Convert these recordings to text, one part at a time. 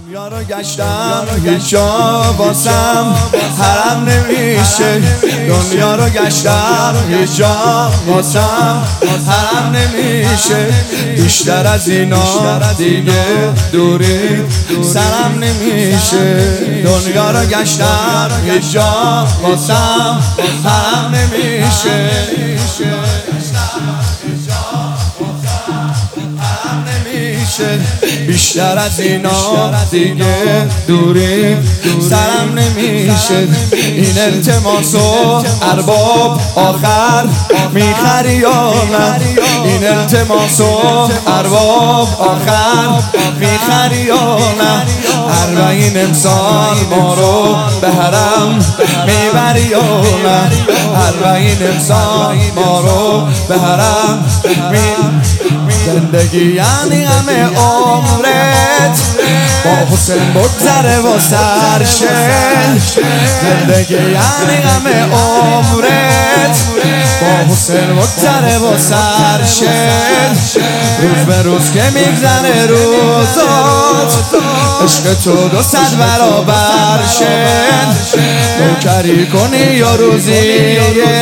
دنیا رو گشتم هیچ جا واسم حرم نمیشه. دنیا رو گشتم هیچ جا واسم حرم نمیشه. بیشتر از اینا دیگه دوری سرم نمیشه. دنیا رو گشتم هیچ جا واسم حرم نمیشه. بیشتر از اینا دیگه دوری سرم نمیشه. این التماسو ارباب آخر میخری یا نه؟ این التماسو ارباب آخر میخری یا نه؟ 40 امسال ما رو به حرم میبری یا نه؟ 40 امسال ما رو به حرم زندگی یعنی همه عمرت با حسین بگذره و سرشه. زندگی یعنی همه عمرت با حسین بگذره و سرشه. روز به روز که میگذره روزات عشق تو 200 برابر شه. نوکری کنی یا روزی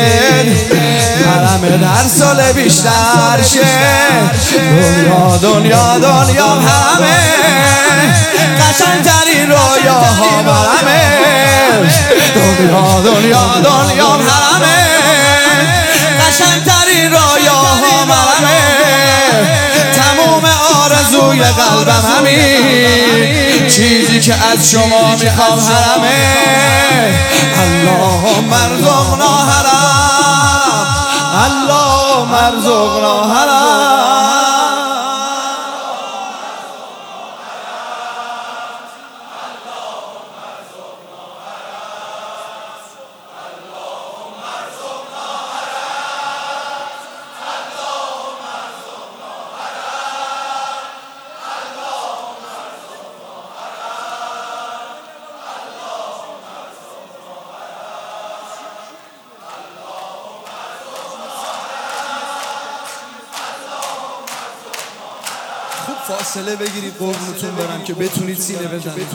حرم در سال بیشتر شه. دنیا دنیا دنیا حرمه قشنگترین رویاها برمه. دنیا دنیا دنیا حرمه قشنگترین رویاها برمه. تموم آرزوی قلبم همین چیزی که از شما میخوام حرمه. اللهم ارزقنا حرم، اللهم ارزقنا حرم. خوب فاصله بگیرید قربونتون برم که بتونید سینه بزنید.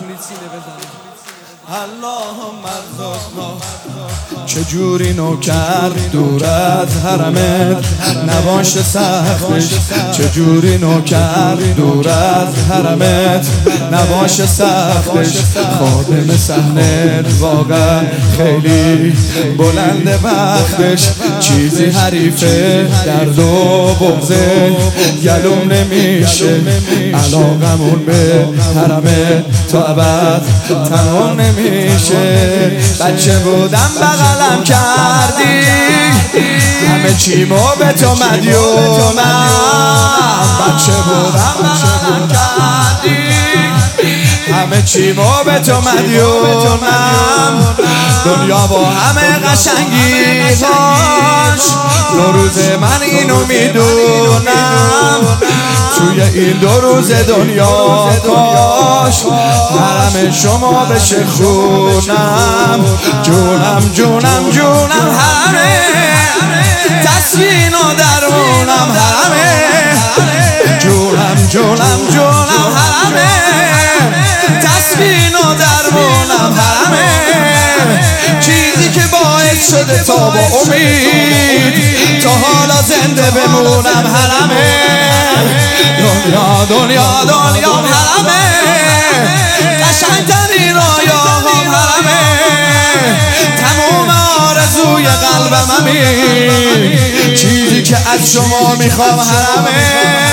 اللهم ارزقنا. چجوری نوکر دور از حرمت نباشه سختش؟ چجوری نوکر دور از حرمت نباشه سختش؟ خادم صحنت واقعا خیلی بلنده بختش. چیزی حریف درد و بغضه گلوم نمیشه. علاقمون به حرمت تا ابد تمام نمیشه. بچه بودم بغلم کردی همه چیمو به تو مدیونم. بچه بودم بغلم کردی همه چیمو به تو مدیونم. دنیا با همه قشنگی‌هاش نوروز من اینو میدونم. توی این 2 روز دنیا کاش حرم شما بشه خونم. جونم جونم جونم حرمه تسکین و درمونم حرمه. جونم جونم جونم حرمه تسکین و درمونم حرمه. چیزی که باعث شده تا با امید تا حالا زنده بمونم حرمه. دنیا دنیا دنیا حرمه قشنگترین رویاهام حرمه. تموم آرزوی قلبم همین چیزی که از شما میخوام حرمه.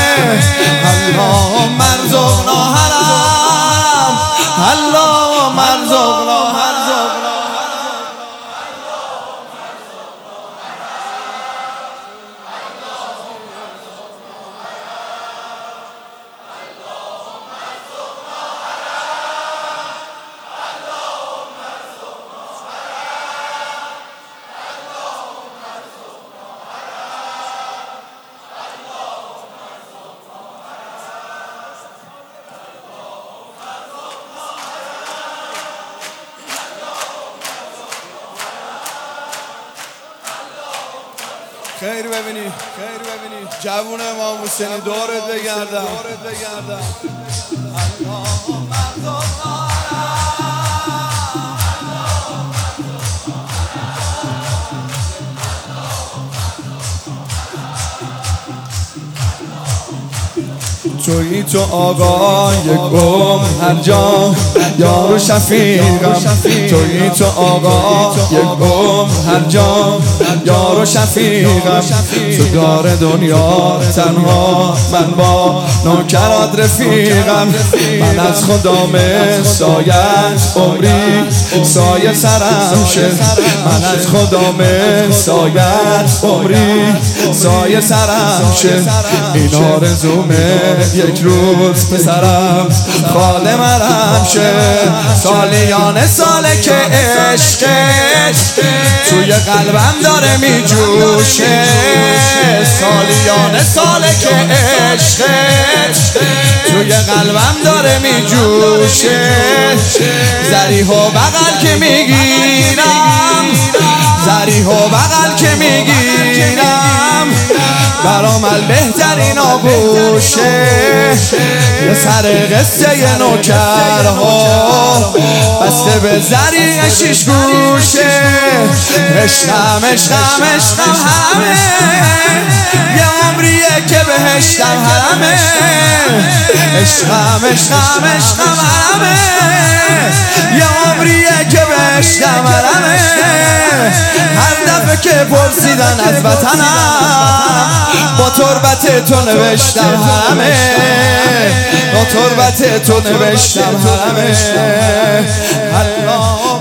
اللهم ارزقنا حرم، اللهم ارزقنا حرم. خیر ببینی جوون امام حسینی دورت بگردم. تویی تو آقای گم هر جا یار و شفیقم تویی تو آقای گم هر جا یار و شفیقم تو دار دنیا تنها من با نوکرات رفیقم من از خدا سایت عمری سایه سرم شه من از خدا سایت عمری سایه سرم شه این آرزومه یک روز پسرم خاله مرم شه سالیان ساله که عشقش توی قلبم داره می جوشه سالیان ساله که عشقش توی قلبم داره می جوشه زریح و بغل که میگیرم زریح و بغل که میگیرم برامل بهترین آغوشه یه سر قصه نوکرها بسته به زریع شیش گوشه عشقم عشقم عشقم همه یه عمریه که بهشتم حرمه عشقم عشقم عشقم همه یه عمریه که بهشتم حرمه هر دفعه که پرسیدن از وطنم با تربت تو نوشتم همه با تربت تو نوشتم همه الله